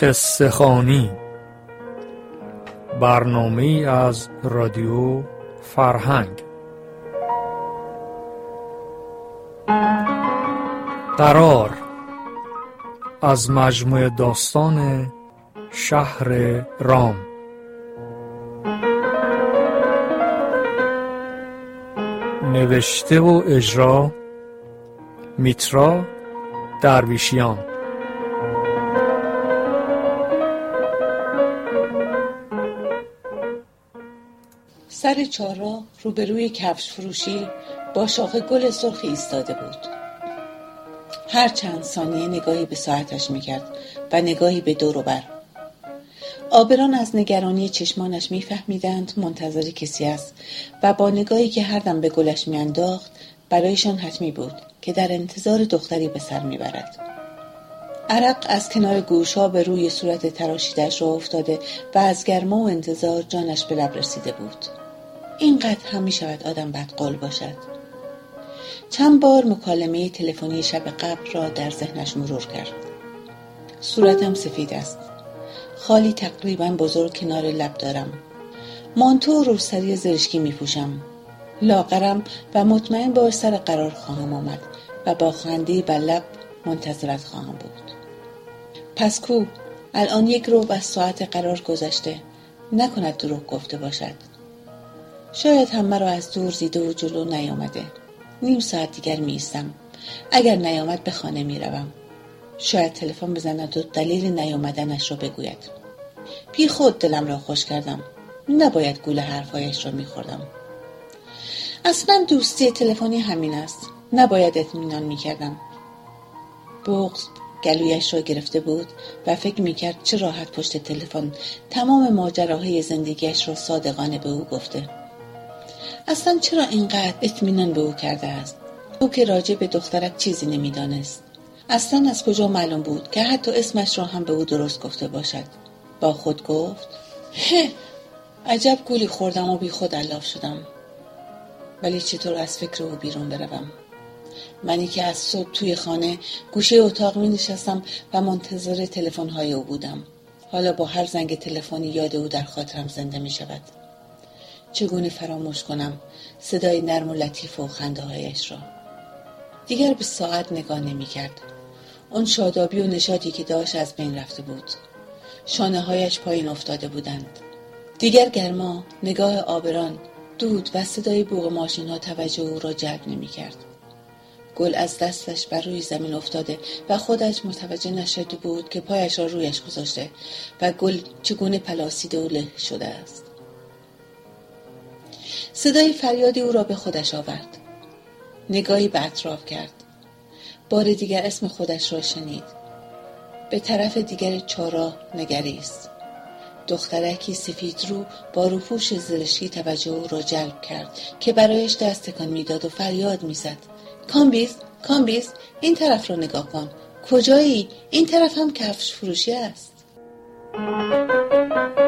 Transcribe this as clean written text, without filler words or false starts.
قصه خوانی، برنامه‌ای از رادیو فرهنگ. قرار از مجموعه داستان شهر رام. نوشته و اجرا میترا درویشیان. سر چهارراه روبروی کفش فروشی با شاخه گل سرخ ایستاده بود. هر چند ثانیه نگاهی به ساعتش میکرد و نگاهی به دور و بر. آبران از نگرانی چشمانش میفهمیدند منتظر کسی است و با نگاهی که هر دم به گلش میانداخت برایشان حتمی بود که در انتظار دختری به سر میبرد. عرق از کنار گوشها به روی صورت تراشیدش را افتاده و از گرما و انتظار جانش به لب رسیده بود. اینقدر هم میشود آدم بدقول باشد. چند بار مکالمه تلفنی شب قبل را در ذهنش مرور کرد. صورتم سفید است. خالی تقریبا بزرگ کنار لب دارم. مانتو و روسری زرشکی می پوشم. لاغرم و مطمئن با سر قرار خواهم آمد و با خنده بر لب منتظرت خواهم بود. پس کو؟ الان 1 ربع از ساعت قرار گذشته. نکند دروغ گفته باشد. شاید هم مرا از دور دیده و جلو نیامده. 1/2 ساعت دیگر می ایستم. اگر نیامد به خانه می روم. شاید تلفن بزند و دلیل نیامدنش را بگوید. بی خود دلم را خوش کردم. نباید گول حرفایش را می خوردم. اصلا دوستی تلفنی همین است. نباید اطمینان می کردم. بغض گلویش را گرفته بود و فکر می کرد چه راحت پشت تلفن تمام ماجراهای زندگیش را صادقانه به او گفته. اصلا چرا اینقدر اطمینان به او کرده است؟ او که راجع به دخترک چیزی نمیدانست. اصلا از کجا معلوم بود که حتی اسمش را هم به او درست گفته باشد؟ با خود گفت عجب گولی خوردم و بی خود علاف شدم. ولی چطور از فکر او بیرون بروم؟ منی که از صبح توی خانه گوشه اتاق می نشستم و منتظر تلفن‌های او بودم. حالا با هر زنگ تلفنی یاد او در خاطرم زنده می شود. چگونه فراموش کنم صدای نرم و لطیف و خنده هایش را؟ دیگر به ساعت نگاه نمی کرد. اون شادابی و نشاطی که داشت از بین رفته بود. شانه هایش پایین افتاده بودند. دیگر گرما، نگاه آبران، دود و صدای بوق ماشین ها توجه او را جلب نمی کرد. گل از دستش بر روی زمین افتاده و خودش متوجه نشده بود که پایش را رویش گذاشته و گل چگونه پلاسیده و له شده است. صدای فریاد او را به خودش آورد. نگاهی به اطراف کرد. بار دیگر اسم خودش را شنید. به طرف دیگر چهارراه نگریست. دخترکی سفید رو با روپوش زرشکی توجه او را جلب کرد که برایش دست تکان میداد و فریاد میزد. کامبیز، این طرف را نگاه کن. کجایی؟ این طرف هم کفش فروشی است.